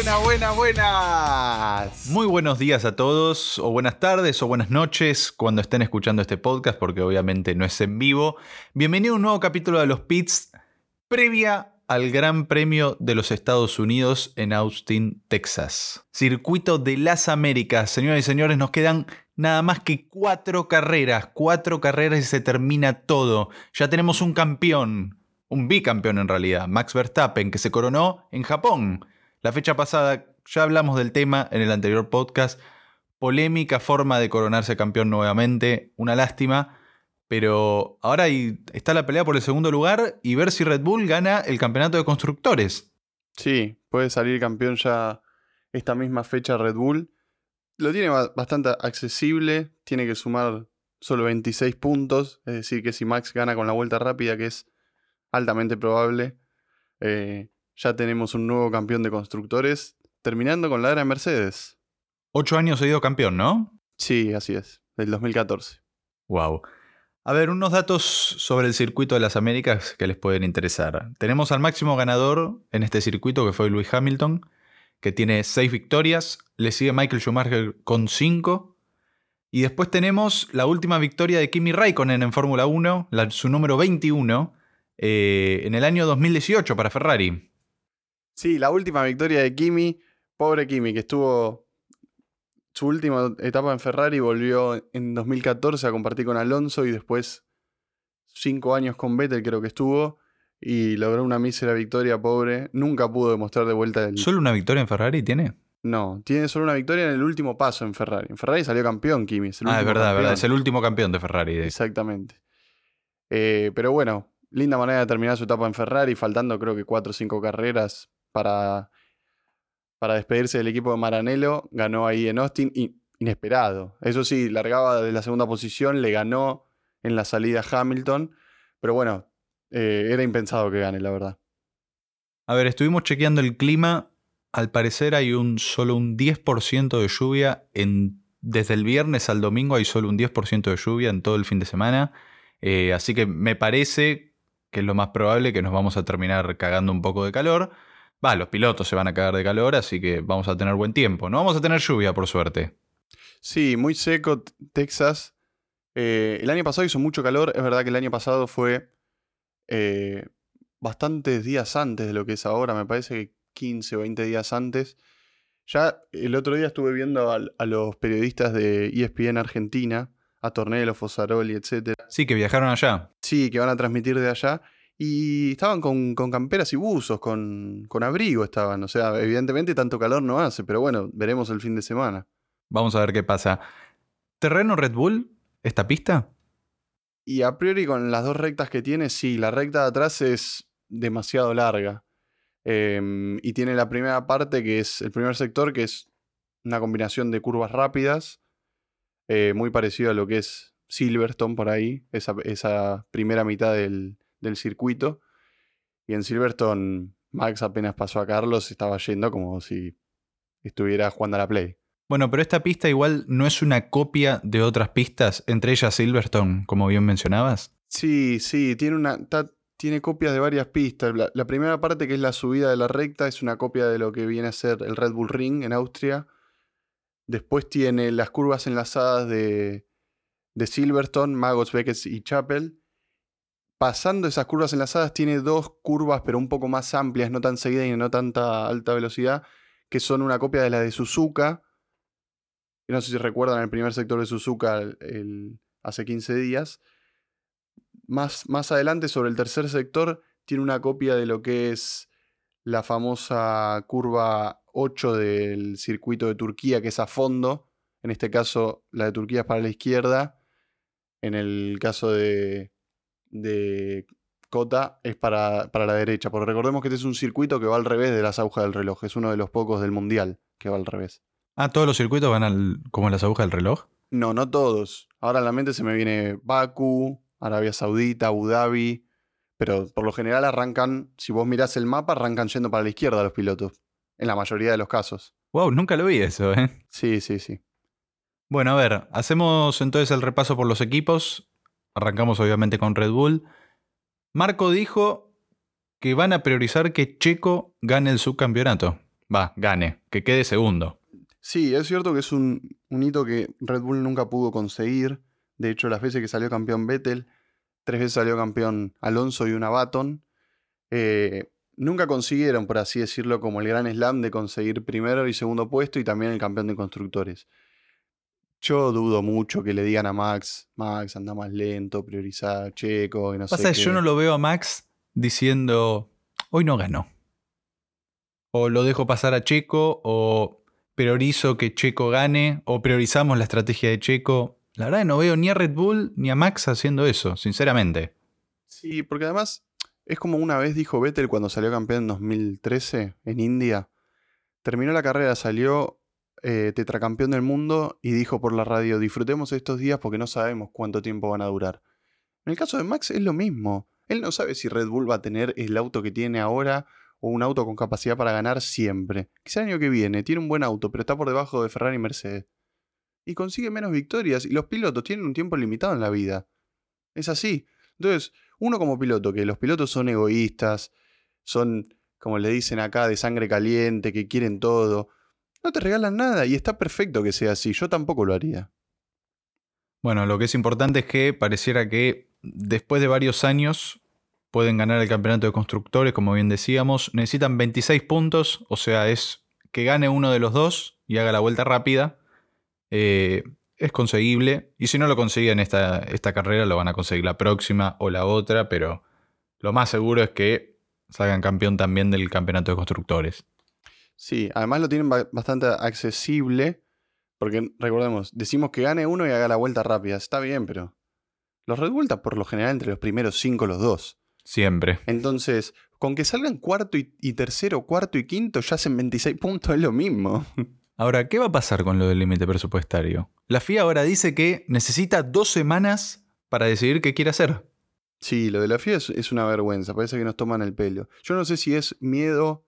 Buenas. Muy buenos días a todos, o buenas tardes, o buenas noches, cuando estén escuchando este podcast, porque obviamente no es en vivo. Bienvenido a un nuevo capítulo de Los Pits, previa al Gran Premio de los Estados Unidos en Austin, Texas. Circuito de las Américas. Señoras y señores, nos quedan nada más que 4 carreras. 4 carreras y se termina todo. Ya tenemos un campeón, un bicampeón en realidad, Max Verstappen, que se coronó en Japón. La fecha pasada ya hablamos del tema en el anterior podcast. Polémica forma de coronarse campeón nuevamente. Una lástima. Pero ahora está la pelea por el segundo lugar y ver si Red Bull gana el campeonato de constructores. Sí, puede salir campeón ya esta misma fecha Red Bull. Lo tiene bastante accesible. Tiene que sumar solo 26 puntos. Es decir, que si Max gana con la vuelta rápida, que es altamente probable, ya tenemos un nuevo campeón de constructores, terminando con la era de Mercedes. 8 años seguido campeón, ¿no? Sí, así es, del 2014. Wow. A ver, unos datos sobre el circuito de las Américas que les pueden interesar. Tenemos al máximo ganador en este circuito, que fue Lewis Hamilton, que tiene 6 victorias. Le sigue Michael Schumacher con 5. Y después tenemos la última victoria de Kimi Raikkonen en Fórmula 1, su número 21, en el año 2018 para Ferrari. Sí, la última victoria de Kimi. Pobre Kimi, que estuvo su última etapa en Ferrari, volvió en 2014 a compartir con Alonso y después 5 años con Vettel creo que estuvo y logró una mísera victoria, pobre. Nunca pudo demostrar de vuelta el... ¿Solo una victoria en Ferrari tiene? No, tiene solo una victoria en el último paso en Ferrari. En Ferrari salió campeón Kimi. Es Es verdad, es el último campeón de Ferrari. Exactamente. Pero bueno, linda manera de terminar su etapa en Ferrari, faltando creo que 4 o 5 carreras para despedirse del equipo de Maranello. Ganó ahí en Austin, inesperado. Eso sí, largaba de la segunda posición, le ganó en la salida Hamilton, pero bueno, era impensado que gane, la verdad. A ver, estuvimos chequeando el clima. Al parecer hay solo un 10% de lluvia. Desde el viernes al domingo hay solo un 10% de lluvia en todo el fin de semana. Así que me parece que es lo más probable que nos vamos a terminar cagando un poco de calor. Los pilotos se van a cagar de calor, así que vamos a tener buen tiempo. No vamos a tener lluvia, por suerte. Sí, muy seco Texas. El año pasado hizo mucho calor. Es verdad que el año pasado fue bastantes días antes de lo que es ahora. Me parece que 15 o 20 días antes. Ya el otro día estuve viendo a los periodistas de ESPN Argentina, a Tornello, Fossaroli, etc. Sí, que viajaron allá. Sí, que van a transmitir de allá. Y estaban con camperas y buzos, con abrigo estaban. O sea, evidentemente tanto calor no hace, pero bueno, veremos el fin de semana. Vamos a ver qué pasa. ¿Terreno Red Bull? ¿Esta pista? Y a priori con las 2 rectas que tiene, sí, la recta de atrás es demasiado larga. Y tiene la primera parte, que es el primer sector, que es una combinación de curvas rápidas, muy parecido a lo que es Silverstone por ahí, esa primera mitad del circuito. Y en Silverstone, Max apenas pasó a Carlos, estaba yendo como si estuviera jugando a la Play. Bueno, pero esta pista igual no es una copia de otras pistas, entre ellas Silverstone, como bien mencionabas. Sí, tiene copias de varias pistas. La primera parte, que es la subida de la recta, es una copia de lo que viene a ser el Red Bull Ring en Austria. Después tiene las curvas enlazadas de Silverstone, Maggots, Beckett y Chapel. Pasando esas curvas enlazadas tiene 2 curvas, pero un poco más amplias, no tan seguidas y no tanta alta velocidad, que son una copia de la de Suzuka. No sé si recuerdan el primer sector de Suzuka hace 15 días. Más adelante, sobre el tercer sector, tiene una copia de lo que es la famosa curva 8 del circuito de Turquía, que es a fondo. En este caso, la de Turquía es para la izquierda. En el caso de Kota es para la derecha. Porque recordemos que este es un circuito que va al revés de las agujas del reloj. Es uno de los pocos del mundial que va al revés. ¿Todos los circuitos van como las agujas del reloj? No, no todos. Ahora en la mente se me viene Bakú, Arabia Saudita, Abu Dhabi. Pero por lo general arrancan, si vos mirás el mapa, arrancan yendo para la izquierda los pilotos. En la mayoría de los casos. Wow, nunca lo vi eso, ¿eh? Sí. Bueno, a ver, hacemos entonces el repaso por los equipos. Arrancamos obviamente con Red Bull. Marco dijo que van a priorizar que Checo gane el subcampeonato. gane, que quede segundo. Sí, es cierto que es un hito que Red Bull nunca pudo conseguir. De hecho, las veces que salió campeón Vettel, 3 veces salió campeón Alonso y una Baton. Nunca consiguieron, por así decirlo, como el gran slam de conseguir primero y segundo puesto y también el campeón de constructores. Yo dudo mucho que le digan a Max, anda más lento, priorizá a Checo y no Pasa sé que yo no qué. lo veo a Max diciendo, hoy no ganó. O lo dejo pasar a Checo, o priorizo que Checo gane, o priorizamos la estrategia de Checo. La verdad que no veo ni a Red Bull ni a Max haciendo eso, sinceramente. Sí, porque además es como una vez dijo Vettel cuando salió campeón en 2013 en India. Terminó la carrera, salió tetracampeón del mundo y dijo por la radio, disfrutemos estos días porque no sabemos cuánto tiempo van a durar. En el caso de Max es lo mismo. Él no sabe si Red Bull va a tener el auto que tiene ahora o un auto con capacidad para ganar siempre. Quizá el año que viene tiene un buen auto, pero está por debajo de Ferrari y Mercedes. Y consigue menos victorias y los pilotos tienen un tiempo limitado en la vida. Es así. Entonces, uno como piloto, que los pilotos son egoístas, son, como le dicen acá, de sangre caliente, que quieren todo, no te regalan nada y está perfecto que sea así. Yo tampoco lo haría. Bueno, lo que es importante es que pareciera que después de varios años pueden ganar el campeonato de constructores, como bien decíamos. Necesitan 26 puntos, o sea, es que gane uno de los dos y haga la vuelta rápida. Es conseguible. Y si no lo consiguen esta carrera, lo van a conseguir la próxima o la otra, pero lo más seguro es que salgan campeón también del campeonato de constructores. Sí, además lo tienen bastante accesible, porque recordemos, decimos que gane uno y haga la vuelta rápida. Está bien, pero los Red Bull están por lo general entre los primeros 5 los dos. Siempre. Entonces, con que salgan cuarto y tercero, cuarto y quinto, ya hacen 26 puntos, es lo mismo. Ahora, ¿qué va a pasar con lo del límite presupuestario? La FIA ahora dice que necesita 2 semanas para decidir qué quiere hacer. Sí, lo de la FIA es una vergüenza, parece que nos toman el pelo. Yo no sé si es miedo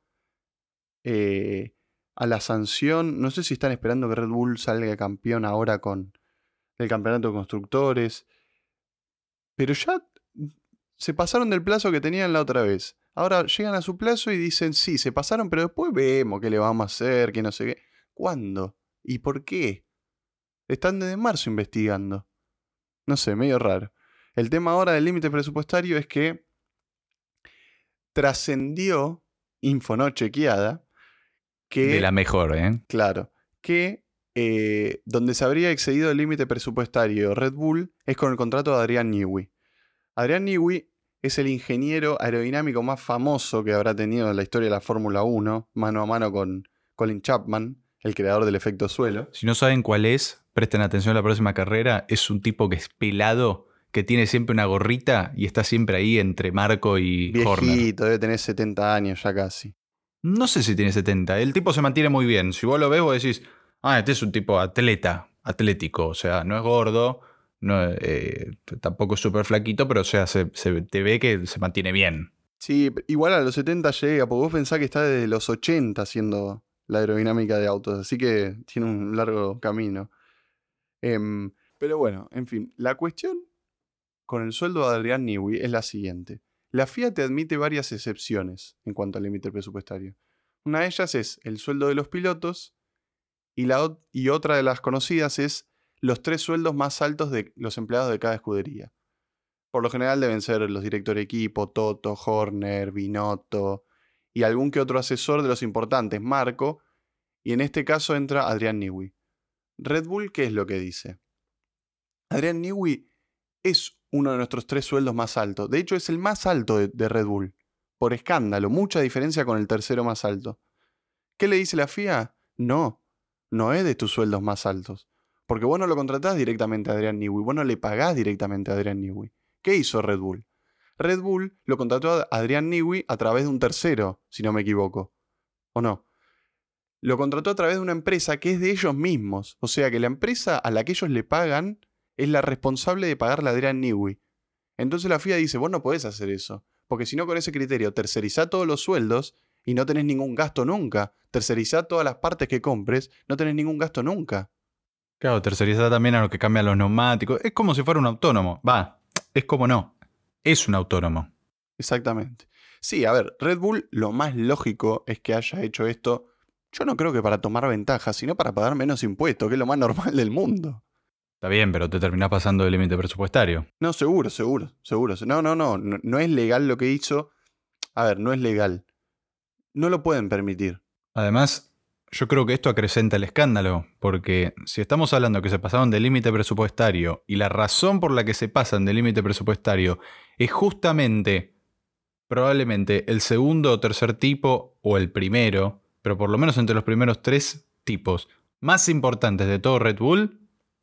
a la sanción, no sé si están esperando que Red Bull salga campeón ahora con el campeonato de constructores, pero ya se pasaron del plazo que tenían la otra vez. Ahora llegan a su plazo y dicen, sí, se pasaron, pero después vemos qué le vamos a hacer, que no sé qué. ¿Cuándo? ¿Y por qué? Están desde marzo investigando. No sé, medio raro. El tema ahora del límite presupuestario es que trascendió, info no chequeada, De la que, mejor, ¿eh? claro, que donde se habría excedido el límite presupuestario Red Bull es con el contrato de Adrián Newey. Adrián Newey es el ingeniero aerodinámico más famoso que habrá tenido en la historia de la Fórmula 1, mano a mano con Colin Chapman, el creador del efecto suelo. Si no saben cuál es, presten atención a la próxima carrera. Es un tipo que es pelado, que tiene siempre una gorrita y está siempre ahí entre Marco y Horner. Viejito, debe tener 70 años ya casi. No sé si tiene 70. El tipo se mantiene muy bien. Si vos lo ves, vos decís, este es un tipo atlético. O sea, no es gordo, no, tampoco es súper flaquito, pero o sea, te ve que se mantiene bien. Sí, igual a los 70 llega, porque vos pensás que está desde los 80 haciendo la aerodinámica de autos, así que tiene un largo camino. Pero bueno, en fin, la cuestión con el sueldo de Adrián Newey es la siguiente. La FIA te admite varias excepciones en cuanto al límite presupuestario. Una de ellas es el sueldo de los pilotos y otra de las conocidas es los 3 sueldos más altos de los empleados de cada escudería. Por lo general deben ser los directores de equipo, Toto, Horner, Binotto y algún que otro asesor de los importantes, Marco, y en este caso entra Adrián Newey. Red Bull, ¿qué es lo que dice? Adrián Newey es uno de nuestros 3 sueldos más altos. De hecho, es el más alto de Red Bull. Por escándalo, mucha diferencia con el tercero más alto. ¿Qué le dice la FIA? No es de tus sueldos más altos. Porque vos no lo contratás directamente a Adrián Newey, vos no le pagás directamente a Adrián Newey. ¿Qué hizo Red Bull? Red Bull lo contrató a Adrián Newey a través de un tercero, si no me equivoco. ¿O no? Lo contrató a través de una empresa que es de ellos mismos. O sea que la empresa a la que ellos le pagan es la responsable de pagarle a Adrián Newey. Entonces la FIA dice, vos no podés hacer eso. Porque si no, con ese criterio tercerizá todos los sueldos y no tenés ningún gasto nunca. Tercerizá todas las partes que compres, no tenés ningún gasto nunca. Claro, tercerizada también a lo que cambian los neumáticos. Es como si fuera un autónomo. Es como no. Es un autónomo. Exactamente. Sí, a ver, Red Bull lo más lógico es que haya hecho esto Yo no creo que para tomar ventaja, sino para pagar menos impuestos, que es lo más normal del mundo. Está bien, pero te terminás pasando del límite presupuestario. No, seguro. No es legal lo que hizo. A ver, no es legal. No lo pueden permitir. Además, yo creo que esto acrecenta el escándalo, porque si estamos hablando que se pasaron del límite presupuestario y la razón por la que se pasan del límite presupuestario es justamente, probablemente, el segundo o tercer tipo o el primero, pero por lo menos entre los primeros 3 tipos más importantes de todo Red Bull,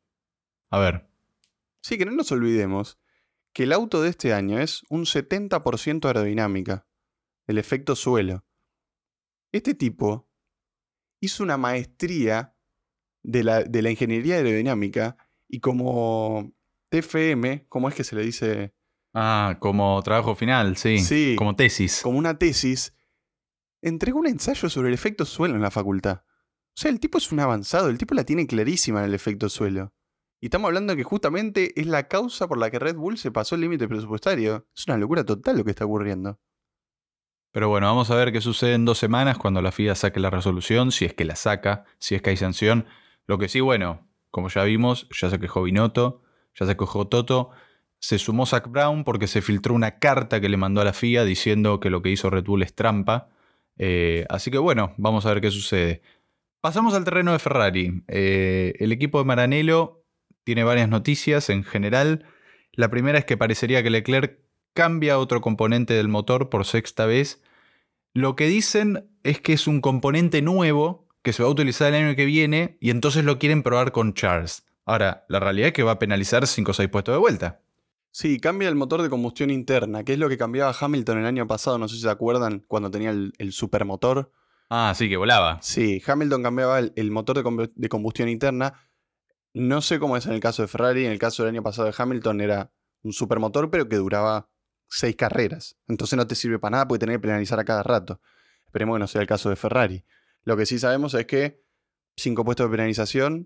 a ver, Sí, que no nos olvidemos que el auto de este año es un 70% aerodinámica, el efecto suelo. Este tipo hizo una maestría de la ingeniería aerodinámica y como TFM, ¿cómo es que se le dice? como trabajo final, sí, Sí, como tesis. como una tesis, entregó un ensayo sobre el efecto suelo en la facultad. O sea, el tipo es un avanzado, el tipo la tiene clarísima en el efecto suelo. Y estamos hablando que justamente es la causa por la que Red Bull se pasó el límite presupuestario. Es una locura total lo que está ocurriendo. Pero bueno, vamos a ver qué sucede en 2 semanas cuando la FIA saque la resolución, si es que la saca, si es que hay sanción. Lo que sí, bueno, como ya vimos, ya se quejó Binotto, ya se quejó Toto, se sumó Zak Brown porque se filtró una carta que le mandó a la FIA diciendo que lo que hizo Red Bull es trampa. Así que bueno, vamos a ver qué sucede. Pasamos al terreno de Ferrari. El equipo de Maranello tiene varias noticias en general. La primera es que parecería que Leclerc cambia otro componente del motor por 6ª vez. Lo que dicen es que es un componente nuevo que se va a utilizar el año que viene y entonces lo quieren probar con Charles. Ahora, la realidad es que va a penalizar 5 o 6 puestos de vuelta. Sí, cambia el motor de combustión interna, que es lo que cambiaba Hamilton el año pasado, no sé si se acuerdan, cuando tenía el supermotor. Ah, sí, que volaba. Sí, Hamilton cambiaba el motor de combustión interna. No sé cómo es en el caso de Ferrari, en el caso del año pasado de Hamilton era un supermotor, pero que duraba 6 carreras. Entonces no te sirve para nada porque tenés que penalizar a cada rato. Esperemos que no sea el caso de Ferrari. Lo que sí sabemos es que 5 puestos de penalización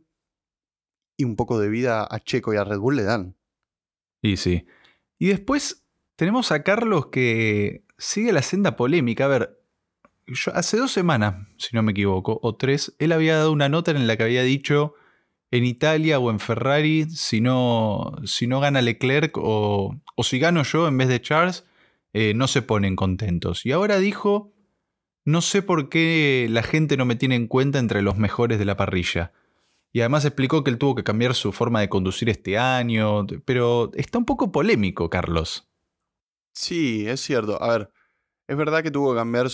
y un poco de vida a Checo y a Red Bull le dan. Y sí. Y después tenemos a Carlos que sigue la senda polémica. A ver, hace 2 semanas, si no me equivoco, o 3, él había dado una nota en la que había dicho en Italia o en Ferrari, si no gana Leclerc o si gano yo en vez de Charles, no se ponen contentos. Y ahora dijo, no sé por qué la gente no me tiene en cuenta entre los mejores de la parrilla. Y además explicó que él tuvo que cambiar su forma de conducir este año, pero está un poco polémico, Carlos. Sí, es cierto. A ver, es verdad que tuvo que cambiar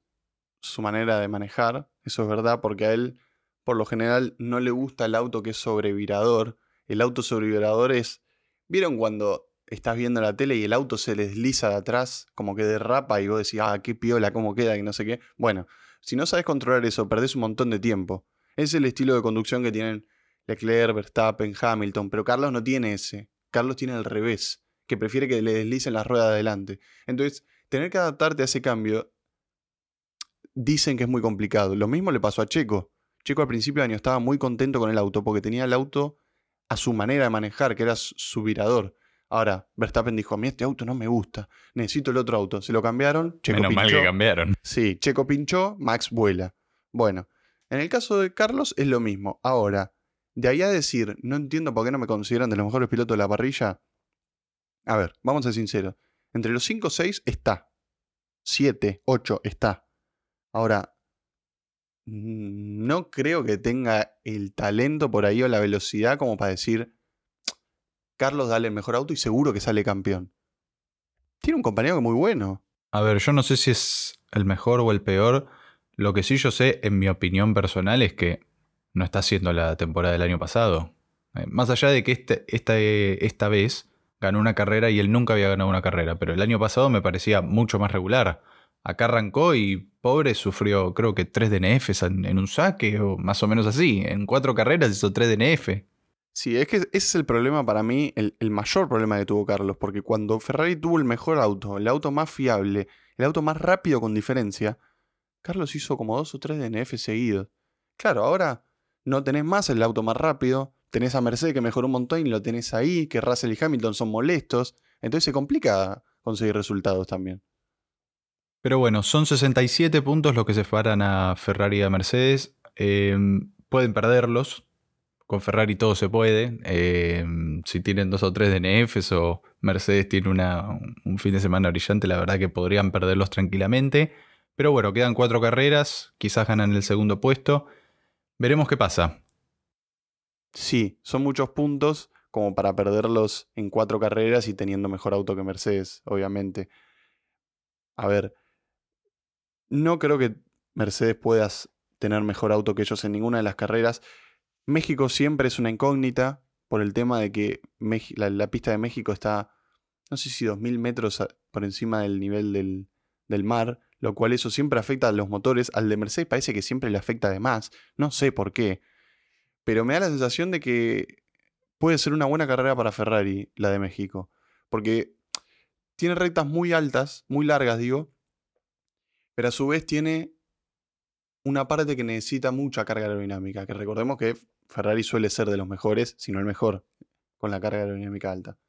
su manera de manejar. Eso es verdad, porque a él, por lo general, no le gusta el auto que es sobrevirador. El auto sobrevirador es... ¿Vieron cuando estás viendo la tele y el auto se le desliza de atrás, como que derrapa y vos decís, ah, qué piola, cómo queda, y no sé qué? Bueno, si no sabes controlar eso, perdés un montón de tiempo. Es el estilo de conducción que tienen Leclerc, Verstappen, Hamilton, pero Carlos no tiene ese. Carlos tiene al revés, que prefiere que le deslicen las ruedas de adelante. Entonces, tener que adaptarte a ese cambio dicen que es muy complicado. Lo mismo le pasó a Checo. Checo al principio de año estaba muy contento con el auto porque tenía el auto a su manera de manejar, que era su virador. Ahora, Verstappen dijo, a mí este auto no me gusta, necesito el otro auto. Se lo cambiaron, Checo Menos pinchó. mal que cambiaron. Sí, Checo pinchó, Max vuela. Bueno, en el caso de Carlos es lo mismo. Ahora, de ahí a decir, no entiendo por qué no me consideran de los mejores pilotos de la parrilla. A ver, vamos a ser sinceros. Entre los 5 o 6 está. 7, 8 está. Ahora, no creo que tenga el talento por ahí o la velocidad como para decir, Carlos, dale el mejor auto y seguro que sale campeón. Tiene un compañero que es muy bueno. A ver, yo no sé si es el mejor o el peor. Lo que sí yo sé, en mi opinión personal, es que no está haciendo la temporada del año pasado. Más allá de que esta vez ganó una carrera y él nunca había ganado una carrera, pero el año pasado me parecía mucho más regular. Acá arrancó y pobre sufrió creo que 3 DNFs en un saque o más o menos así. En 4 carreras hizo 3 DNF. Sí, es que ese es el problema para mí, el mayor problema que tuvo Carlos, porque cuando Ferrari tuvo el mejor auto, el auto más fiable, el auto más rápido con diferencia, Carlos hizo como 2 o 3 DNF seguidos. Claro, ahora no tenés más el auto más rápido, tenés a Mercedes que mejoró un montón y lo tenés ahí, que Russell y Hamilton son molestos, entonces se complica conseguir resultados también. Pero bueno, son 67 puntos los que separan a Ferrari y a Mercedes. Pueden perderlos. Con Ferrari todo se puede. Si tienen 2 o 3 DNFs o Mercedes tiene un fin de semana brillante, la verdad que podrían perderlos tranquilamente. Pero bueno, quedan 4 carreras. Quizás ganan el segundo puesto. Veremos qué pasa. Sí, son muchos puntos como para perderlos en 4 carreras y teniendo mejor auto que Mercedes, obviamente. A ver, no creo que Mercedes pueda tener mejor auto que ellos en ninguna de las carreras. México siempre es una incógnita por el tema de que la pista de México está, no sé si 2000 metros por encima del nivel del mar, lo cual eso siempre afecta a los motores. Al de Mercedes parece que siempre le afecta de más, no sé por qué, pero me da la sensación de que puede ser una buena carrera para Ferrari, la de México, porque tiene rectas muy altas, muy largas digo, pero a su vez tiene una parte que necesita mucha carga aerodinámica, que recordemos que Ferrari suele ser de los mejores, si no el mejor, con la carga aerodinámica alta.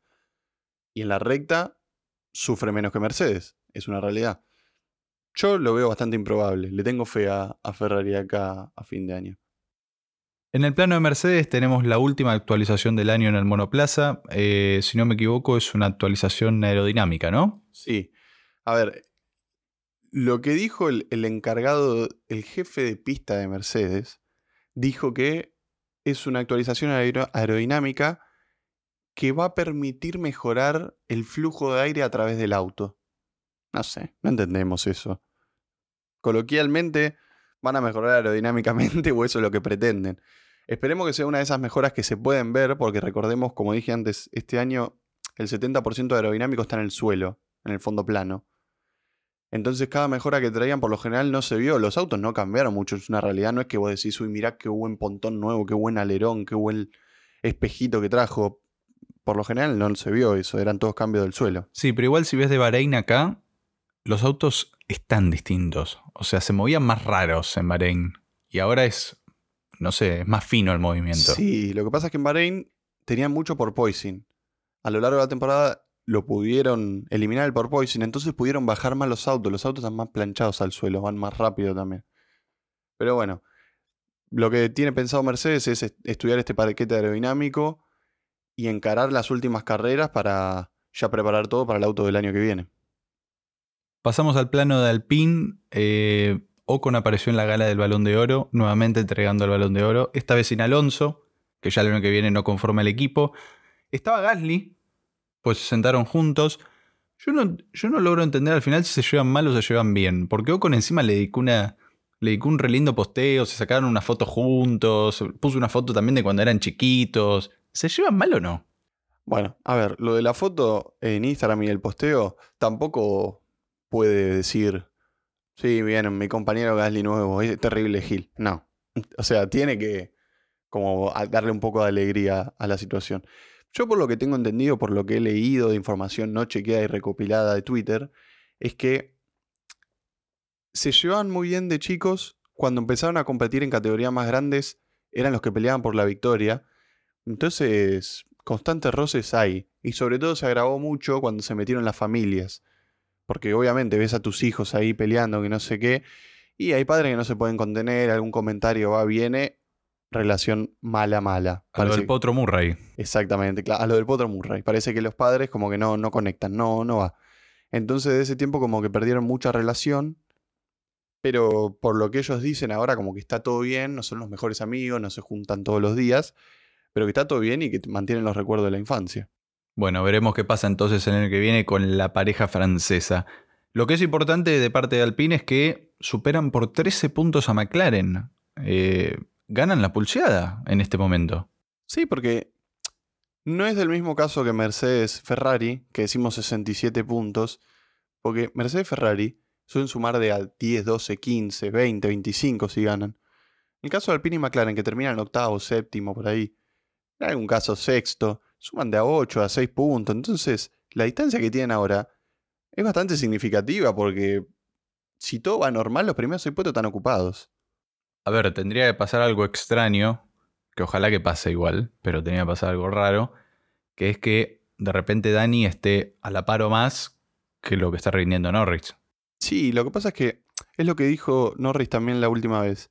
Y en la recta sufre menos que Mercedes, es una realidad. Yo lo veo bastante improbable, le tengo fe a Ferrari acá a fin de año. En el plano de Mercedes tenemos la última actualización del año en el monoplaza. Si no me equivoco, es una actualización aerodinámica, ¿no? Sí, a ver, lo que dijo el encargado, el jefe de pista de Mercedes, dijo que es una actualización aerodinámica que va a permitir mejorar el flujo de aire a través del auto. No sé, no entendemos eso. Coloquialmente, van a mejorar aerodinámicamente o eso es lo que pretenden. Esperemos que sea una de esas mejoras que se pueden ver, porque recordemos, como dije antes, este año el 70% de aerodinámico está en el suelo, en el fondo plano. Entonces cada mejora que traían por lo general no se vio. Los autos no cambiaron mucho, es una realidad. No es que vos decís, uy, mirá qué buen pontón nuevo, qué buen alerón, qué buen espejito que trajo. Por lo general no se vio eso, eran todos cambios del suelo. Sí, pero igual si ves de Bahrein acá, los autos están distintos. O sea, se movían más raros en Bahrein. Y ahora es, no sé, es más fino el movimiento. Sí, lo que pasa es que en Bahrein tenían mucho porpoising. A lo largo de la temporada lo pudieron eliminar el porpoising, entonces pudieron bajar más los autos. Los autos están más planchados al suelo, van más rápido también. Pero bueno, lo que tiene pensado Mercedes es estudiar este paquete aerodinámico y encarar las últimas carreras para ya preparar todo para el auto del año que viene. Pasamos al plano de Alpine. Ocon apareció en la gala del Balón de Oro, nuevamente entregando el Balón de Oro. Esta vez sin Alonso, que ya el año que viene no conforma el equipo. Estaba Gasly, pues se sentaron juntos. Yo no logro entender al final si se llevan mal o se llevan bien. Porque Ocon encima le dedicó un re lindo posteo, se sacaron una foto juntos, puso una foto también de cuando eran chiquitos. ¿Se llevan mal o no? Bueno, a ver, lo de la foto en Instagram y el posteo tampoco puede decir, sí, bien, mi compañero Gasly nuevo, es terrible Gil. No. O sea, tiene que como darle un poco de alegría a la situación. Yo por lo que tengo entendido, por lo que he leído de información no chequeada y recopilada de Twitter, es que se llevaban muy bien de chicos. Cuando empezaron a competir en categorías más grandes, eran los que peleaban por la victoria. Entonces, constantes roces hay. Y sobre todo se agravó mucho cuando se metieron las familias. Porque obviamente ves a tus hijos ahí peleando, que no sé qué. Y hay padres que no se pueden contener, algún comentario va, viene. Relación mala, mala. A lo del Potro Murray. Exactamente, a lo del Potro Murray. Parece que los padres como que no conectan, no va. Entonces de ese tiempo como que perdieron mucha relación. Pero por lo que ellos dicen ahora como que está todo bien, no son los mejores amigos, no se juntan todos los días, pero que está todo bien y que mantienen los recuerdos de la infancia. Bueno, veremos qué pasa entonces el año que viene con la pareja francesa. Lo que es importante de parte de Alpine es que superan por 13 puntos a McLaren. Ganan la pulseada en este momento. Sí, porque no es del mismo caso que Mercedes-Ferrari, que decimos 67 puntos, porque Mercedes-Ferrari suelen sumar de a 10, 12, 15, 20, 25 si ganan. En el caso de Alpine y McLaren, que terminan octavo, séptimo, por ahí, en algún caso sexto, suman de a 8, a 6 puntos. Entonces, la distancia que tienen ahora es bastante significativa porque si todo va normal, los primeros 6 puestos están ocupados. A ver, tendría que pasar algo extraño, que ojalá que pase igual, pero tenía que pasar algo raro, que es que de repente Dani esté a la par o más que lo que está rindiendo Norris. Sí, lo que pasa es que es lo que dijo Norris también la última vez.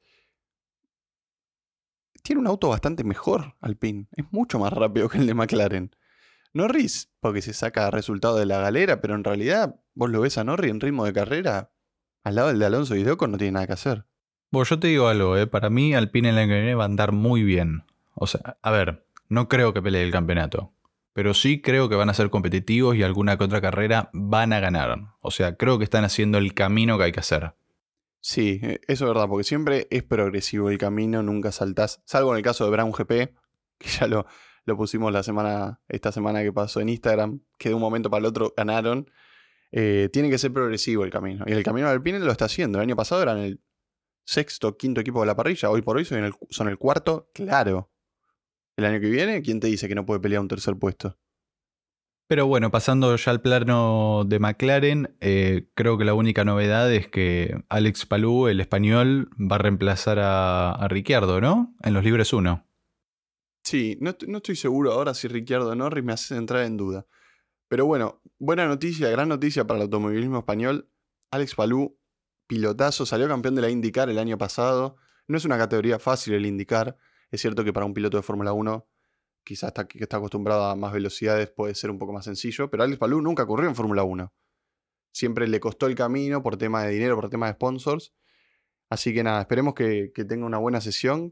Tiene un auto bastante mejor, Alpine. Es mucho más rápido que el de McLaren. Norris, porque se saca resultado de la galera, pero en realidad vos lo ves a Norris en ritmo de carrera, al lado del de Alonso y de Ocon no tiene nada que hacer. Bueno, yo te digo algo, para mí Alpine el año que viene va a andar muy bien. O sea, a ver, no creo que pelee el campeonato, pero sí creo que van a ser competitivos y alguna que otra carrera van a ganar. O sea, creo que están haciendo el camino que hay que hacer. Sí, eso es verdad, porque siempre es progresivo el camino, nunca saltás, salvo en el caso de Brown GP, que ya lo pusimos esta semana que pasó en Instagram, que de un momento para el otro ganaron. Tiene que ser progresivo el camino. Y el camino de Alpine lo está haciendo. El año pasado eran el sexto, quinto equipo de la parrilla. Hoy por hoy son el cuarto, claro. El año que viene, ¿quién te dice que no puede pelear un tercer puesto? Pero bueno, pasando ya al plano de McLaren, creo que la única novedad es que Alex Palou, el español, va a reemplazar a Ricciardo, ¿no? En los libres 1. Sí, no estoy seguro ahora si Ricciardo Norris me hace entrar en duda. Pero bueno, buena noticia, gran noticia para el automovilismo español. Alex Palou, pilotazo, salió campeón de la IndyCar el año pasado. No es una categoría fácil el IndyCar. Es cierto que para un piloto de Fórmula 1, quizás que está acostumbrado a más velocidades, puede ser un poco más sencillo. Pero Alex Palou nunca corrió en Fórmula 1. Siempre le costó el camino por tema de dinero, por tema de sponsors. Así que nada, esperemos que tenga una buena sesión,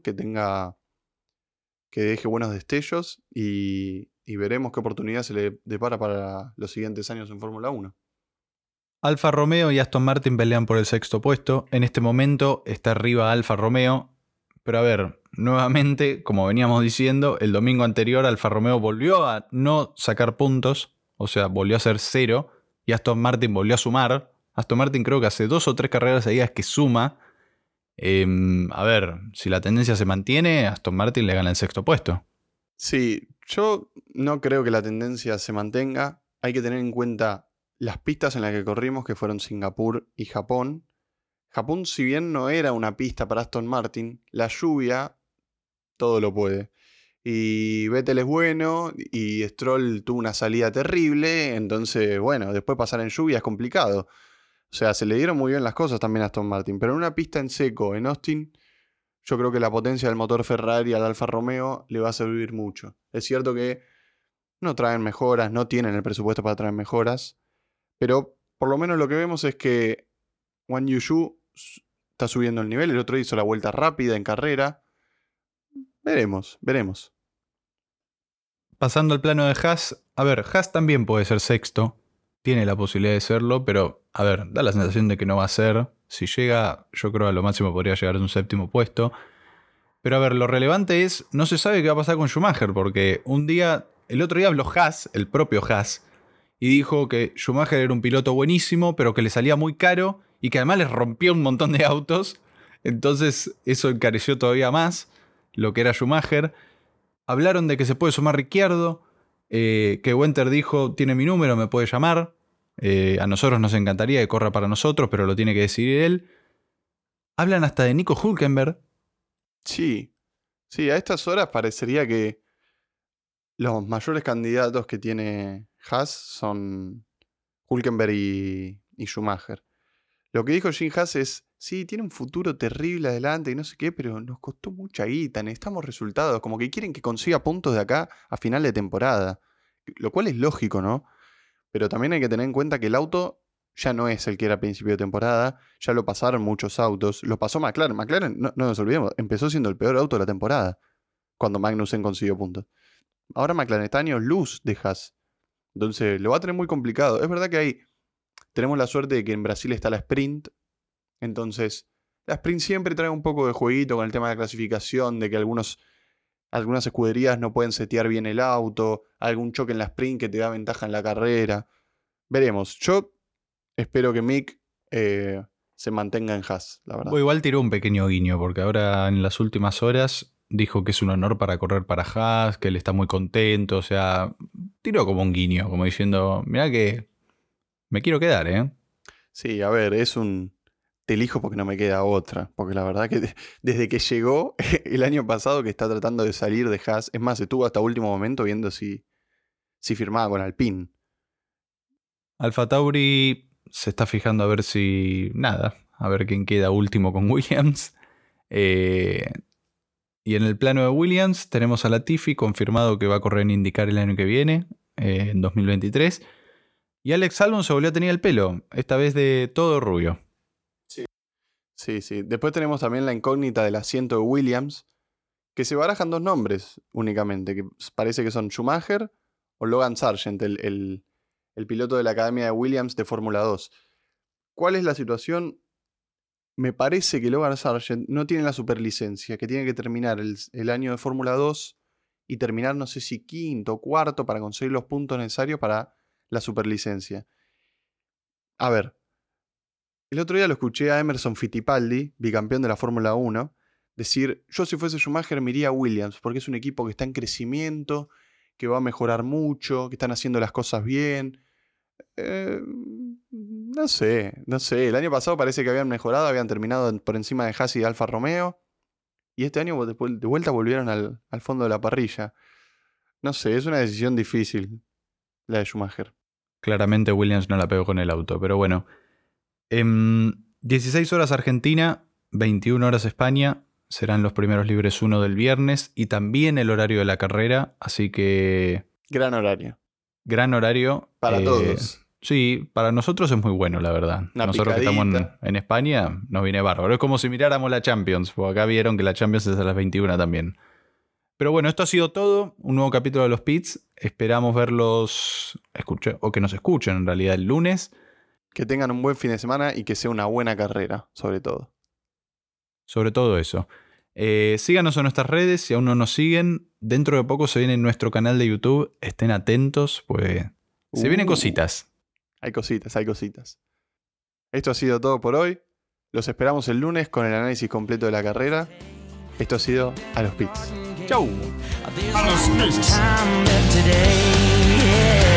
que deje buenos destellos y veremos qué oportunidad se le depara para los siguientes años en Fórmula 1. Alfa Romeo y Aston Martin pelean por el sexto puesto. En este momento está arriba Alfa Romeo. Pero a ver, nuevamente, como veníamos diciendo, el domingo anterior Alfa Romeo volvió a no sacar puntos. O sea, volvió a ser 0. Y Aston Martin volvió a sumar. Aston Martin creo que hace 2 o 3 carreras seguidas que suma. A ver, si la tendencia se mantiene, Aston Martin le gana el sexto puesto. Sí, yo no creo que la tendencia se mantenga. Hay que tener en cuenta las pistas en las que corrimos, que fueron Singapur y Japón. Japón, si bien no era una pista para Aston Martin, la lluvia todo lo puede. Y Vettel es bueno y Stroll tuvo una salida terrible, entonces, bueno, después pasar en lluvia es complicado. O sea, se le dieron muy bien las cosas también a Aston Martin, pero en una pista en seco, en Austin, yo creo que la potencia del motor Ferrari al Alfa Romeo le va a servir mucho. Es cierto que no traen mejoras, no tienen el presupuesto para traer mejoras, pero por lo menos lo que vemos es que Wang Yushu está subiendo el nivel, el otro hizo la vuelta rápida en carrera. Veremos, veremos. Pasando al plano de Haas, a ver, Haas también puede ser sexto, tiene la posibilidad de serlo, pero a ver, da la sensación de que no va a ser. Si llega, yo creo a lo máximo podría llegar a un séptimo puesto. Pero a ver, lo relevante es, no se sabe qué va a pasar con Schumacher, porque el otro día habló Haas, el propio Haas, y dijo que Schumacher era un piloto buenísimo, pero que le salía muy caro y que además les rompía un montón de autos. Entonces eso encareció todavía más lo que era Schumacher. Hablaron de que se puede sumar Ricciardo, que Wenter dijo, tiene mi número, me puede llamar. A nosotros nos encantaría que corra para nosotros, pero lo tiene que decidir él. Hablan hasta de Nico Hülkenberg. Sí, sí, a estas horas parecería que los mayores candidatos que tiene Haas son Hülkenberg y Schumacher. Lo que dijo Jim Haas es, sí, tiene un futuro terrible adelante y no sé qué, pero nos costó mucha guita, necesitamos resultados, como que quieren que consiga puntos de acá a final de temporada. Lo cual es lógico, ¿no? Pero también hay que tener en cuenta que el auto ya no es el que era a principio de temporada, ya lo pasaron muchos autos, lo pasó McLaren. McLaren, no nos olvidemos, empezó siendo el peor auto de la temporada, cuando Magnussen consiguió puntos. Ahora McLaren está años luz de Haas, entonces lo va a tener muy complicado. Es verdad que tenemos la suerte de que en Brasil está la sprint, entonces la sprint siempre trae un poco de jueguito con el tema de la clasificación, de que algunas escuderías no pueden setear bien el auto, algún choque en la sprint que te da ventaja en la carrera. Veremos. Yo espero que Mick se mantenga en Haas, la verdad. Igual tiró un pequeño guiño, porque ahora en las últimas horas dijo que es un honor para correr para Haas, que él está muy contento, o sea, tiró como un guiño, como diciendo, mirá que me quiero quedar, ¿eh? Sí, a ver, te elijo porque no me queda otra. Porque la verdad que desde que llegó el año pasado que está tratando de salir de Haas, es más, estuvo hasta último momento viendo si firmaba con Alpine. Alfa Tauri se está fijando a ver a ver quién queda último con Williams. Y en el plano de Williams tenemos a Latifi confirmado que va a correr en IndyCar el año que viene, en 2023. Y Alex Albon se volvió a tener el pelo, esta vez de todo rubio. Sí. Después tenemos también la incógnita del asiento de Williams, que se barajan 2 nombres únicamente, que parece que son Schumacher o Logan Sargent, el piloto de la Academia de Williams de Fórmula 2. ¿Cuál es la situación? Me parece que Logan Sargent no tiene la superlicencia, que tiene que terminar el año de Fórmula 2 y terminar, no sé si quinto o cuarto, para conseguir los puntos necesarios para la superlicencia. A ver, el otro día lo escuché a Emerson Fittipaldi, bicampeón de la Fórmula 1, decir, yo si fuese Schumacher me iría a Williams, porque es un equipo que está en crecimiento, que va a mejorar mucho, que están haciendo las cosas bien. No sé. El año pasado parece que habían mejorado, habían terminado por encima de Haas y de Alfa Romeo. Y este año de vuelta volvieron al fondo de la parrilla. No sé, es una decisión difícil la de Schumacher. Claramente Williams no la pegó con el auto, pero bueno. 16 horas Argentina, 21 horas España. Serán los primeros libres 1 del viernes y también el horario de la carrera, así que... Gran horario. Gran horario. Para todos. Sí, para nosotros es muy bueno, la verdad. Nosotros que estamos en España nos viene bárbaro. Es como si miráramos la Champions, porque acá vieron que la Champions es a las 21 también. Pero bueno, esto ha sido todo. Un nuevo capítulo de los Pits. Esperamos verlos, o que nos escuchen en realidad el lunes. Que tengan un buen fin de semana y que sea una buena carrera, sobre todo. Sobre todo eso. Síganos en nuestras redes, si aún no nos siguen. Dentro de poco se viene en nuestro canal de YouTube. Estén atentos, pues se vienen cositas. Hay cositas. Esto ha sido todo por hoy. Los esperamos el lunes con el análisis completo de la carrera. Esto ha sido A los Pits. ¡Chau! A los Pits.